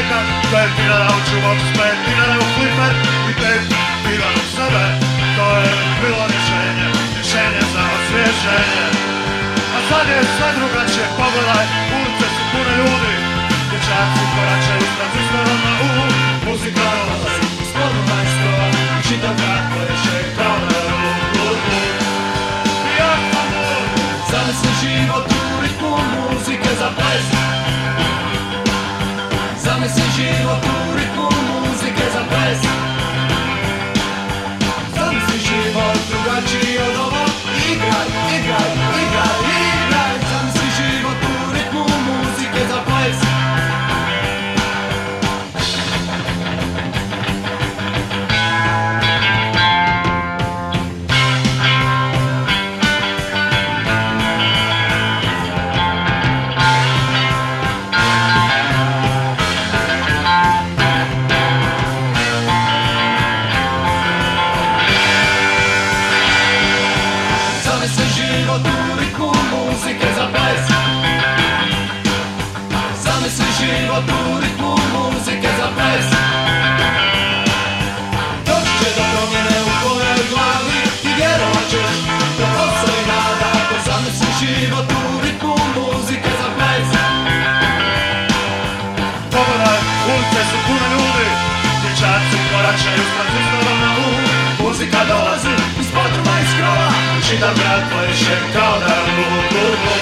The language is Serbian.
čovjeka, 5 dinara u čuvac, 5 dinara u fliper i 5 dinara u sebe. To je bilo rješenje, rješenje za osvježenje. A sad je sve drugačije, pogledaj, ulice su pune ljudi, dječaci koračaju s tranzistorama u muzika dolazi iz polumajskova i čitav grad pleše kao na ruku. I ja sam lud, zamisli život u ritmu muzike za ples. Zamisli život u ritmu muzike za ples. Zamisli život drugačiji od ovo. Igraj, igraj, igraj, igraj. Zamisli život u ritmu muzike za ples. Zamisli život u ritmu muzike za ples. Zamisli život u ritmu muzike za ples. Doći će do promjene u tvojoj glavi i vjerovat ćeš da postoji nada ako zamisliš život u ritmu muzike za ples. Pogledaj, ulice su pune ljudi, dječaci koračaju s tranzistorama u muzika dolazi iz podruma iz krova. Čitav grad pleše kao na ruku.